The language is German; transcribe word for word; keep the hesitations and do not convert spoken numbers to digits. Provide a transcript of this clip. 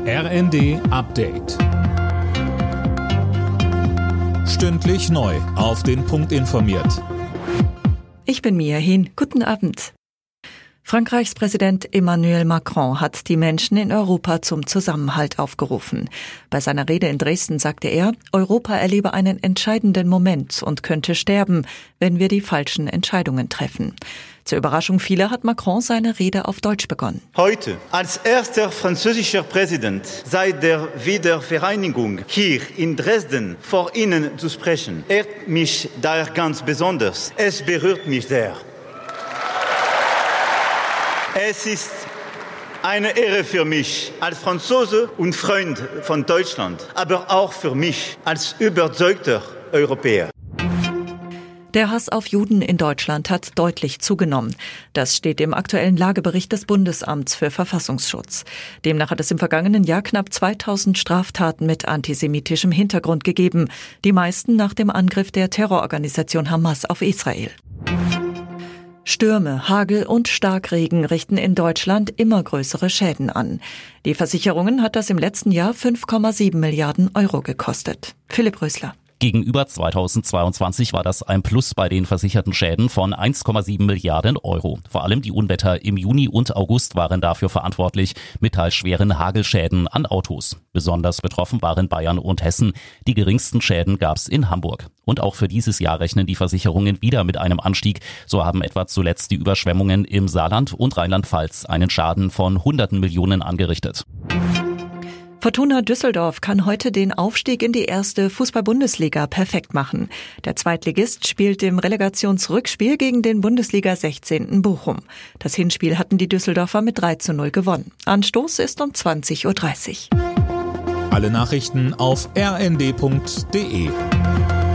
R N D Update. Stündlich neu auf den Punkt informiert. Ich bin Mia Hin. Guten Abend. Frankreichs Präsident Emmanuel Macron hat die Menschen in Europa zum Zusammenhalt aufgerufen. Bei seiner Rede in Dresden sagte er, Europa erlebe einen entscheidenden Moment und könnte sterben, wenn wir die falschen Entscheidungen treffen. Zur Überraschung vieler hat Macron seine Rede auf Deutsch begonnen. Heute, als erster französischer Präsident seit der Wiedervereinigung hier in Dresden vor Ihnen zu sprechen, ehrt mich daher ganz besonders. Es berührt mich sehr. Es ist eine Ehre für mich als Franzose und Freund von Deutschland, aber auch für mich als überzeugter Europäer. Der Hass auf Juden in Deutschland hat deutlich zugenommen. Das steht im aktuellen Lagebericht des Bundesamts für Verfassungsschutz. Demnach hat es im vergangenen Jahr knapp zweitausend Straftaten mit antisemitischem Hintergrund gegeben, die meisten nach dem Angriff der Terrororganisation Hamas auf Israel. Stürme, Hagel und Starkregen richten in Deutschland immer größere Schäden an. Die Versicherungen hat das im letzten Jahr fünf Komma sieben Milliarden Euro gekostet. Philipp Rösler. Gegenüber zweitausendzweiundzwanzig war das ein Plus bei den versicherten Schäden von eins Komma sieben Milliarden Euro. Vor allem die Unwetter im Juni und August waren dafür verantwortlich, mit teils schweren Hagelschäden an Autos. Besonders betroffen waren Bayern und Hessen. Die geringsten Schäden gab's in Hamburg. Und auch für dieses Jahr rechnen die Versicherungen wieder mit einem Anstieg. So haben etwa zuletzt die Überschwemmungen im Saarland und Rheinland-Pfalz einen Schaden von hunderten Millionen angerichtet. Fortuna Düsseldorf kann heute den Aufstieg in die erste Fußball-Bundesliga perfekt machen. Der Zweitligist spielt im Relegationsrückspiel gegen den Bundesliga-sechzehnten Bochum. Das Hinspiel hatten die Düsseldorfer mit drei zu null gewonnen. Anstoß ist um zwanzig Uhr dreißig. Alle Nachrichten auf r n d punkt d e.